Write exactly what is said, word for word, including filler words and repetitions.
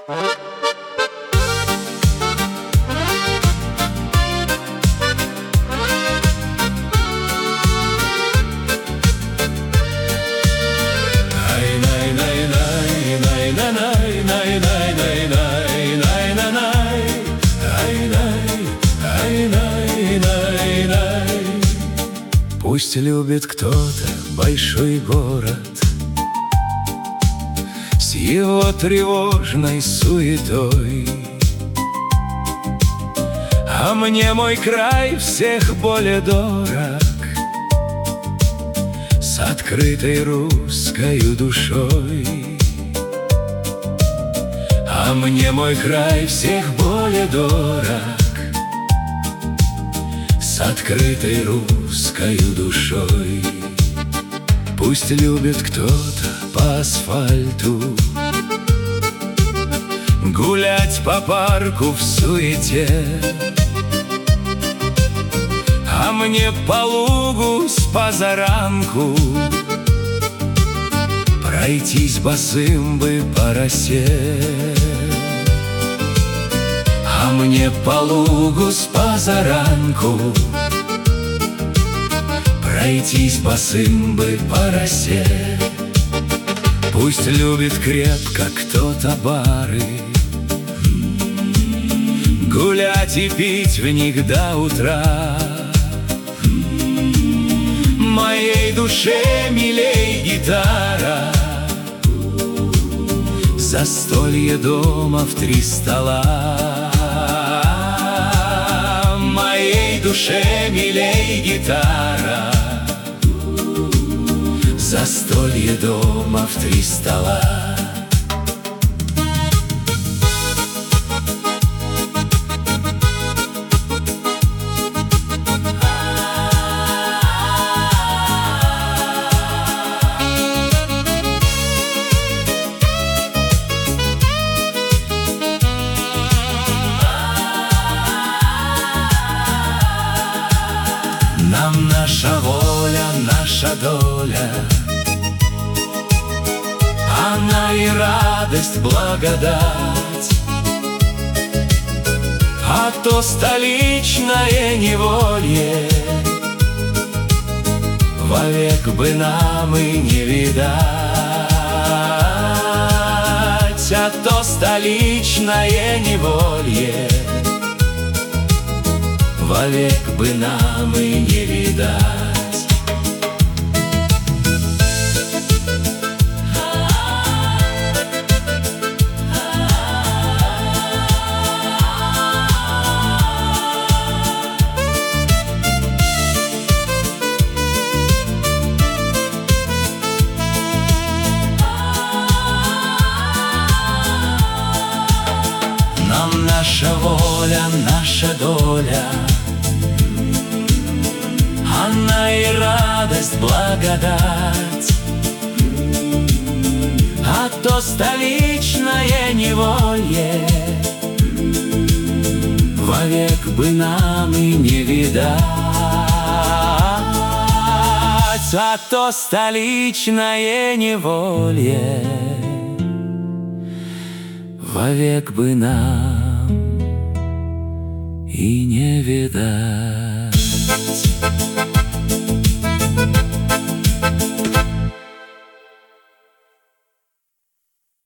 Пусть любит кто-то большой город с его тревожной суетой, а мне мой край всех более дорог, с открытой русскою душой. А мне мой край всех более дорог, с открытой русскою душой. Пусть любит кто-то по асфальту гулять по парку в суете, а мне по лугу с позаранку пройтись босым бы по росе. А мне по лугу с позаранку пройтись босым бы по росе. Пусть любит крепко кто-то бары, гулять и пить в них до утра. Моей душе милей гитара, застолье дома в три стола. Моей душе милей гитара, застолье дома в три стола. Нам наша воля, наша доля, она и радость, благодать. А то столичное неволье вовек бы нам и не видать. А то столичное неволье вовек бы нам и не видать. Нам наша воля, наша доля, она и радость, благодать. А то столичное неволье вовек бы нам и не видать. А то столичное неволье вовек бы нам и не видать.